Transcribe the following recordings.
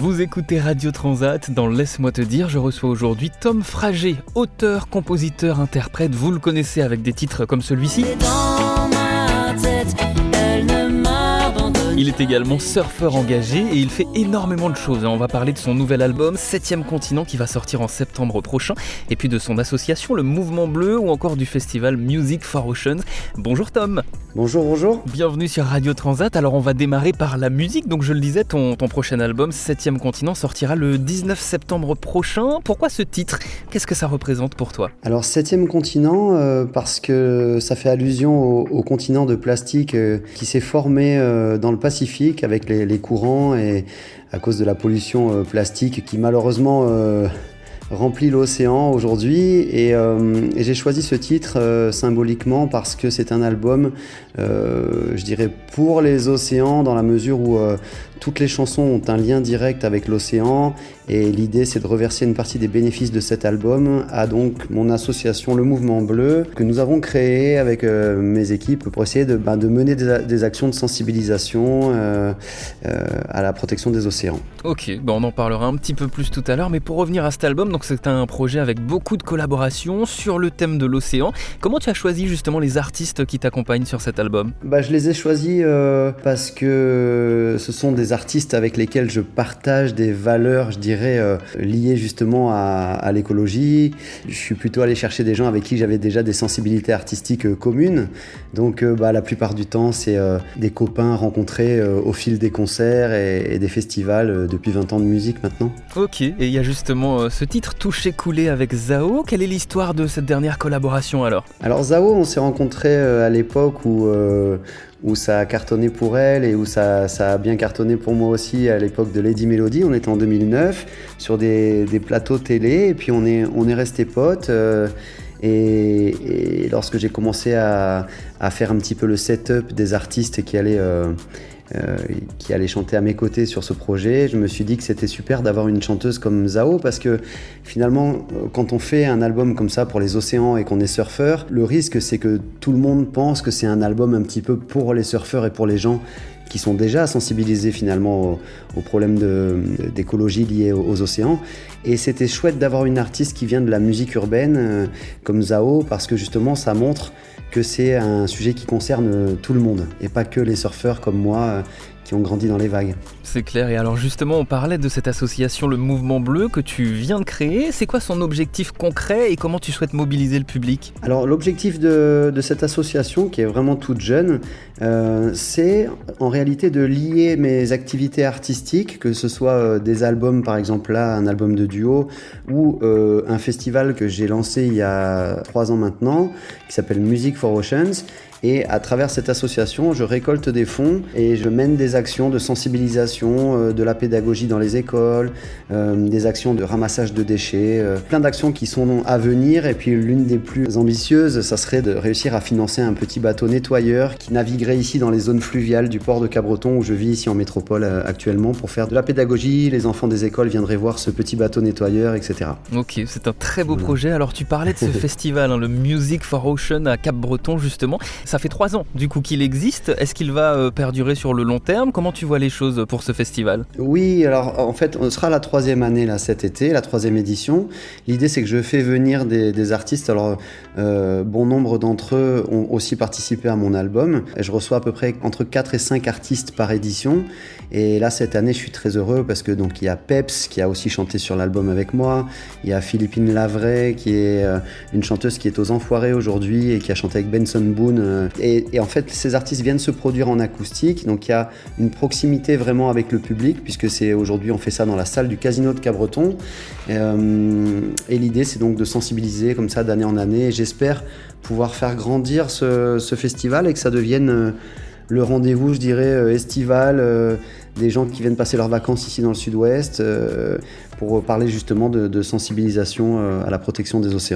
Vous écoutez Radio Transat, dans Laisse-moi te dire, je reçois aujourd'hui Tom Frager, auteur, compositeur, interprète, vous le connaissez avec des titres comme celui-ci. Il est également surfeur engagé et il fait énormément de choses. On va parler de son nouvel album 7e Continent qui va sortir en septembre prochain et puis de son association Le Mouvement Bleu ou encore du festival Music for Oceans. Bonjour Tom. Bonjour. Bienvenue sur Radio Transat. Alors on va démarrer par la musique. Donc je le disais, ton prochain album 7e Continent sortira le 19 septembre prochain. Pourquoi ce titre ? Qu'est-ce que ça représente pour toi ? Alors 7e Continent parce que ça fait allusion au continent de plastique qui s'est formé dans le Pacifique avec les courants et à cause de la pollution plastique qui malheureusement remplit l'océan aujourd'hui et j'ai choisi ce titre symboliquement parce que c'est un album je dirais pour les océans dans la mesure où toutes les chansons ont un lien direct avec l'océan et l'idée c'est de reverser une partie des bénéfices de cet album à donc mon association Le Mouvement Bleu que nous avons créé avec mes équipes pour essayer de mener des actions de sensibilisation à la protection des océans. Ok, on en parlera un petit peu plus tout à l'heure, mais pour revenir à cet album, donc c'est un projet avec beaucoup de collaborations sur le thème de l'océan. Comment tu as choisi justement les artistes qui t'accompagnent sur cet album ? Je les ai choisis parce que ce sont des artistes avec lesquels je partage des valeurs, je dirais, liées justement à l'écologie. Je suis plutôt allé chercher des gens avec qui j'avais déjà des sensibilités artistiques communes. Donc la plupart du temps, c'est des copains rencontrés au fil des concerts et des festivals depuis 20 ans de musique maintenant. Ok, et il y a justement ce titre Touché Coulé avec Zao. Quelle est l'histoire de cette dernière collaboration alors ? Alors Zao, on s'est rencontrés à l'époque où ça a cartonné pour elle et où ça a bien cartonné pour moi aussi à l'époque de Lady Melody. On était en 2009 sur des plateaux télé et puis on est restés potes. Et lorsque j'ai commencé à faire un petit peu le setup des artistes qui allaient chanter à mes côtés sur ce projet, je me suis dit que c'était super d'avoir une chanteuse comme Zao parce que finalement quand on fait un album comme ça pour les océans et qu'on est surfeur, le risque c'est que tout le monde pense que c'est un album un petit peu pour les surfeurs et pour les gens qui sont déjà sensibilisés finalement aux problèmes d'écologie liés aux océans. Et c'était chouette d'avoir une artiste qui vient de la musique urbaine comme Zao parce que justement ça montre que c'est un sujet qui concerne tout le monde et pas que les surfeurs comme moi qui ont grandi dans les vagues. C'est clair. Et alors justement, on parlait de cette association Le Mouvement Bleu que tu viens de créer. C'est quoi son objectif concret et comment tu souhaites mobiliser le public ? Alors l'objectif de cette association, qui est vraiment toute jeune, c'est en réalité de lier mes activités artistiques, que ce soit des albums, par exemple là, un album de duo, ou un festival que j'ai lancé il y a 3 ans maintenant, qui s'appelle Music for Oceans. Et à travers cette association, je récolte des fonds et je mène des actions de sensibilisation, de la pédagogie dans les écoles, des actions de ramassage de déchets, plein d'actions qui sont à venir. Et puis l'une des plus ambitieuses, ça serait de réussir à financer un petit bateau nettoyeur qui naviguerait ici dans les zones fluviales du port de Cabreton où je vis ici en métropole actuellement pour faire de la pédagogie. Les enfants des écoles viendraient voir ce petit bateau nettoyeur, etc. Ok, c'est un très beau projet. Alors tu parlais de ce festival, le Music for Ocean à Cap-Breton justement. Ça fait 3 ans du coup qu'il existe. Est-ce qu'il va perdurer sur le long terme ? Comment tu vois les choses pour ce festival ? Oui, alors en fait, on sera la 3e année là, cet été, la 3e édition. L'idée, c'est que je fais venir des artistes. Alors, bon nombre d'entre eux ont aussi participé à mon album. Je reçois à peu près entre 4 et 5 artistes par édition. Et là, cette année, je suis très heureux parce que donc il y a Peps qui a aussi chanté sur l'album avec moi. Il y a Philippine Lavray qui est une chanteuse qui est aux Enfoirés aujourd'hui et qui a chanté avec Benson Boone. Et en fait, ces artistes viennent se produire en acoustique. Donc il y a une proximité vraiment avec le public puisque c'est aujourd'hui, on fait ça dans la salle du Casino de Cabreton. Et l'idée, c'est donc de sensibiliser comme ça d'année en année. Et j'espère pouvoir faire grandir ce festival et que ça devienne le rendez-vous, je dirais, estival des gens qui viennent passer leurs vacances ici dans le sud-ouest pour parler justement de sensibilisation à la protection des océans.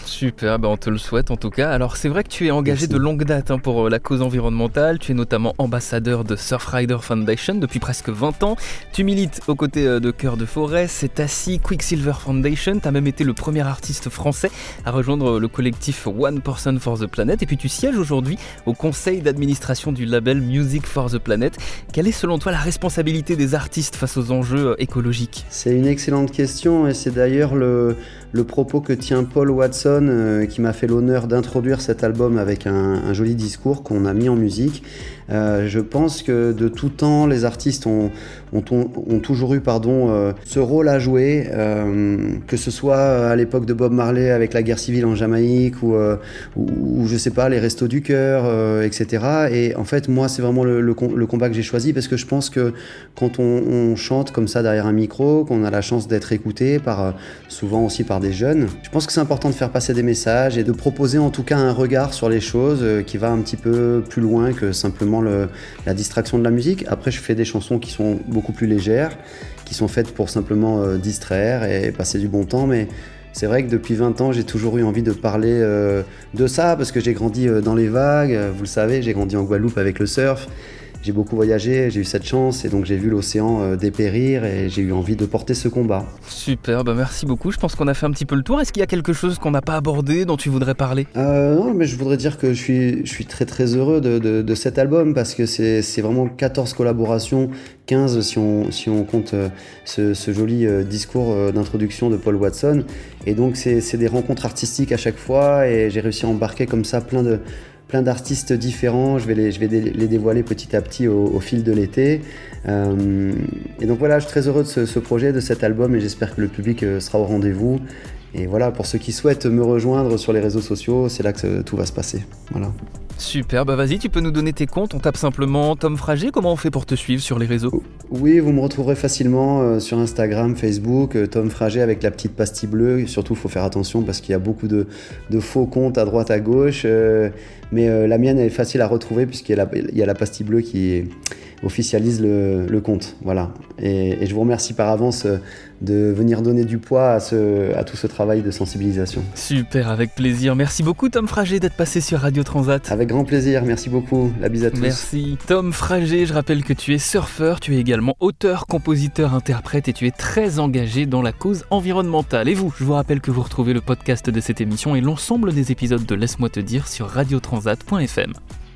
Super, on te le souhaite en tout cas. Alors c'est vrai que tu es engagé Merci. de longue date pour la cause environnementale. Tu es notamment ambassadeur de Surfrider Foundation depuis presque 20 ans. Tu milites aux côtés de Cœur de Forêt, Cétassi, Quicksilver Foundation. Tu as même été le premier artiste français à rejoindre le collectif One Person for the Planet. Et puis tu sièges aujourd'hui au conseil d'administration du label Music for the Planet. Quelle est selon toi la responsabilité des artistes face aux enjeux écologiques ? C'est une excellente question et c'est d'ailleurs le propos que tient Paul Watson qui m'a fait l'honneur d'introduire cet album avec un joli discours qu'on a mis en musique. Je pense que de tout temps, les artistes ont toujours eu ce rôle à jouer, que ce soit à l'époque de Bob Marley avec la guerre civile en Jamaïque ou je sais pas, les Restos du Cœur, etc. Et en fait, moi, c'est vraiment le combat que j'ai choisi parce que je pense que quand on chante comme ça derrière un micro, qu'on a la chance d'être écouté souvent aussi par des jeunes, je pense que c'est important de faire passer des messages et de proposer en tout cas un regard sur les choses qui va un petit peu plus loin que simplement la distraction de la musique. Après, je fais des chansons qui sont beaucoup plus légères, qui sont faites pour simplement distraire et passer du bon temps, mais c'est vrai que depuis 20 ans, j'ai toujours eu envie de parler de ça, parce que j'ai grandi dans les vagues, vous le savez, j'ai grandi en Guadeloupe avec le surf, j'ai beaucoup voyagé, j'ai eu cette chance, et donc j'ai vu l'océan dépérir, et j'ai eu envie de porter ce combat. Super, merci beaucoup. Je pense qu'on a fait un petit peu le tour. Est-ce qu'il y a quelque chose qu'on n'a pas abordé, dont tu voudrais parler ? Non, mais je voudrais dire que je suis très très heureux de cet album, parce que c'est vraiment 14 collaborations, 15 si on compte ce joli discours d'introduction de Paul Watson. Et donc c'est des rencontres artistiques à chaque fois, et j'ai réussi à embarquer comme ça plein d'artistes différents. Je vais les dévoiler petit à petit au fil de l'été. Et donc voilà, je suis très heureux de ce projet, de cet album, et j'espère que le public sera au rendez-vous. Et voilà, pour ceux qui souhaitent me rejoindre sur les réseaux sociaux, c'est là que tout va se passer. Voilà. Super, vas-y, tu peux nous donner tes comptes. On tape simplement Tom Frager. Comment on fait pour te suivre sur les réseaux ? Oui, vous me retrouverez facilement sur Instagram, Facebook, Tom Frager avec la petite pastille bleue. Et surtout, il faut faire attention parce qu'il y a beaucoup de faux comptes à droite, à gauche. Mais la mienne, elle est facile à retrouver puisqu'il y a la pastille bleue qui officialise le compte. Voilà. Et je vous remercie par avance de venir donner du poids à tout ce travail de sensibilisation. Super, avec plaisir. Merci beaucoup Tom Frager d'être passé sur Radio Transat. Avec grand plaisir, merci beaucoup. La bise à tous. Merci. Tom Frager, je rappelle que tu es surfeur, tu es également auteur, compositeur, interprète et tu es très engagé dans la cause environnementale. Et vous, je vous rappelle que vous retrouvez le podcast de cette émission et l'ensemble des épisodes de Laisse-moi te dire sur radiotransat.fm.